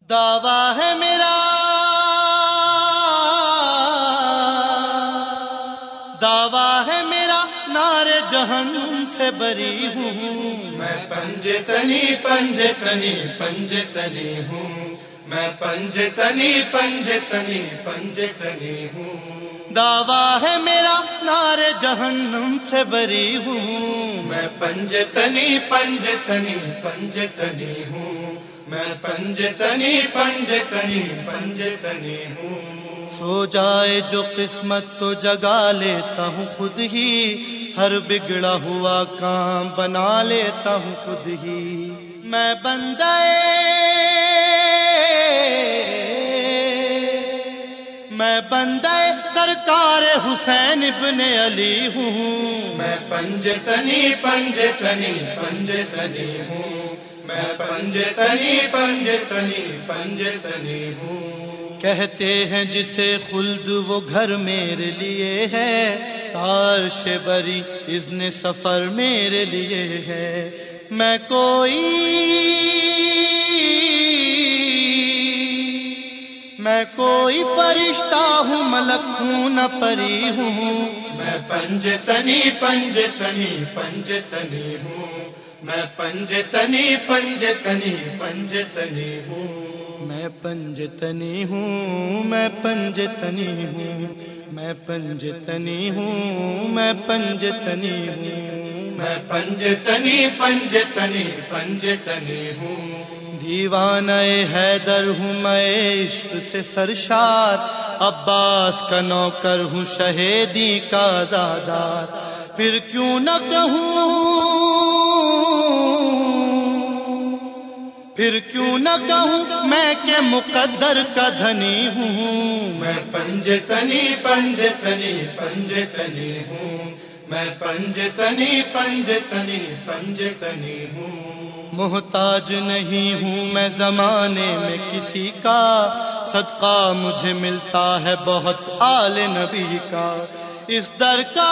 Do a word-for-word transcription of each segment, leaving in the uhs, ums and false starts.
دعویٰ ہے میرا دعویٰ ہے میرا نارے جہنم سے بری ہوں میں پنجے تنی پنجے تنی پنجے تنی ہوں میں پنجے تنی پنجے تنی پنجے تنی ہوں دعویٰ ہے میرا نارے جہنم سے بری ہوں میں پنجے تنی پنجے تنی پنجے تنی ہوں میں پنجے تنی پنجے تنی پنجے تنی ہوں سو جائے جو قسمت تو جگا لیتا ہوں خود ہی ہر بگڑا ہوا کام بنا لیتا ہوں خود ہی میں بندے میں بندے سرکار حسین ابن علی ہوں میں پنجے تنی پنجے تنی پنجے تنی ہوں میں پنجے تنی پنجے تنی پنجے تنی ہوں کہتے ہیں جسے خلد وہ گھر میرے لیے ہے تارش بری اذن سفر میرے لیے ہے میں کوئی میں کوئی فرشتہ ہوں ملک ہوں نہ پری ہوں میں پنجے تنی پنجے تنی پنجے تنی ہوں میں پنجے تنی پنجے تنی پنجے تنی ہوں میں پنجتنی ہوں میں پنجتنی ہوں میں پنجتنی ہوں میں پنجتنی ہوں میں پنجے تنی پنجے تنی پنجے تنی ہوں دیوانہ حیدر ہوں میں عشق سے سرشار عباس کا نوکر ہوں شہیدی کا آزادار پھر کیوں نہ کہوں پھر کیوں نہ کہوں میں کہ مقدر کا دھنی ہوں میں پنجے تنی پنجے تنی پنجے تنی ہوں میں پنجے تنی پنجے تنی پنجے تنی ہوں محتاج نہیں ہوں میں زمانے میں کسی کا صدقہ مجھے ملتا ہے بہت آل نبی کا اس در کا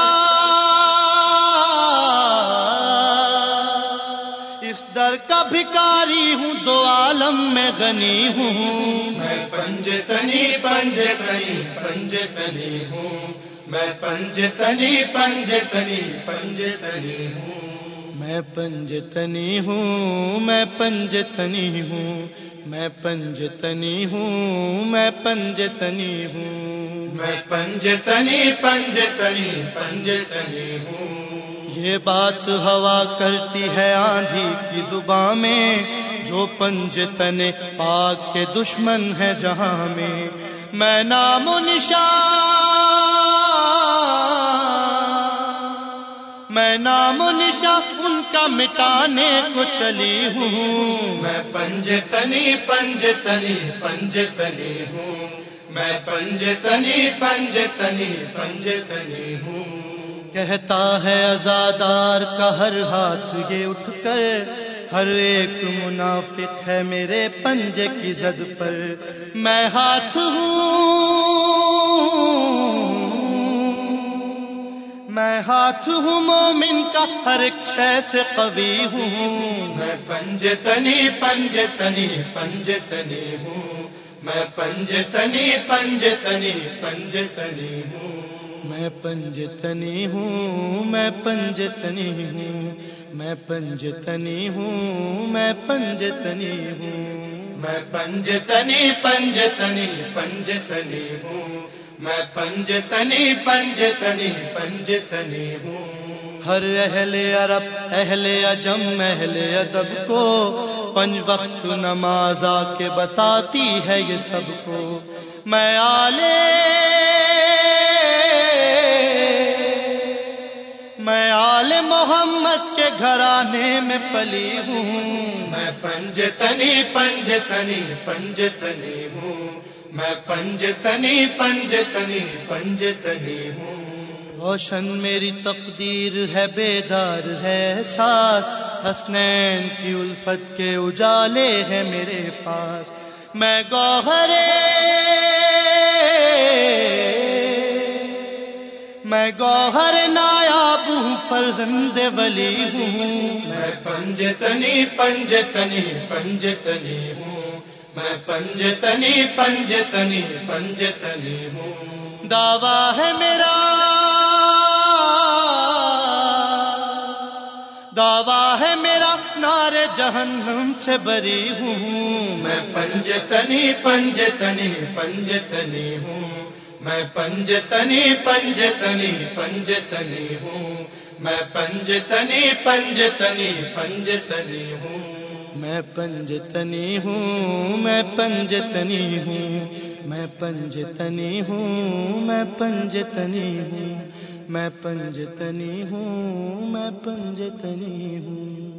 اس در کا بھکاری ہوں دو عالم میں غنی ہوں میں پنجے تنی پنجے تنی پنجے تنی ہوں میں پنجے تنی پنجے تنی پنجے تنی ہوں میں پنجتنی ہوں میں پنجتنی ہوں میں پنجتنی ہوں میں پنجتنی ہوں میں پنجے تنی پنجے تنی پنجے تنی ہوں یہ بات ہوا کرتی ہے آندھی کی زباں میں جو پنجتن پاک کے دشمن ہے جہاں میں میں نام و نشان میں نام و نشان ان کا مٹانے کو چلی ہوں میں پنجے تنی پنجے تنی پنجے تنی ہوں میں پنجے تنی پنجے تنی پنجے تنی ہوں کہتا ہے عزادار کا ہر ہاتھ یہ اٹھ کر ہر ایک منافق ہے میرے پنجے کی زد پر میں ہاتھ ہوں میں ہاتھ ہوں مومن کا ہر ایک شے سے قوی ہوں میں پنجے تنی پنجے تنی پنجے تنی ہوں میں پنجے تنی پنجے تنی پنجے تنی ہوں میں پنجتنی ہوں میں پنجتنی ہوں میں پنجتنی ہوں میں پنجتنی ہوں میں پنجے تنی پنجے تنی پنجے تنی ہوں میں پنجے تنی پنجے تنی پنجے تنی ہوں ہر اہل عرب اہل عجم اہل ادب کو پنج وقت نماز آ کے بتاتی ہے یہ سب کو میں آلے میں آل محمد کے گھرانے میں پلی ہوں میں پنجے تنی پنجے تنی پنجے تنی ہوں میں پنجے تنی پنجے تنی پنجے تنی ہوں روشن میری تقدیر ہے بیدار ہے احساس حسنین کی الفت کے اجالے ہیں میرے پاس میں گوہرے میں گوہر نایاب ہوں فرزند ولی ہوں میں پنجے تنی پنجے تنی پنجے تنی ہوں میں پنجتنی پنجتنی پنجتنی ہوں. دعویٰ ہے میرا دعویٰ ہے میرا نارے جہنم سے بری ہوں. میں پنجتنی پنجتنی پنجتنی ہوں. میں پنجتنی پنجتنی پنجتنی ہوں. میں پنجتنی پنجتنی پنجتنی ہوں. میں پنجتنی ہوں میں پنجتنی ہوں میں پنجتنی ہوں میں پنجتنی ہوں میں پنجتنی ہوں میں پنجتنی ہوں.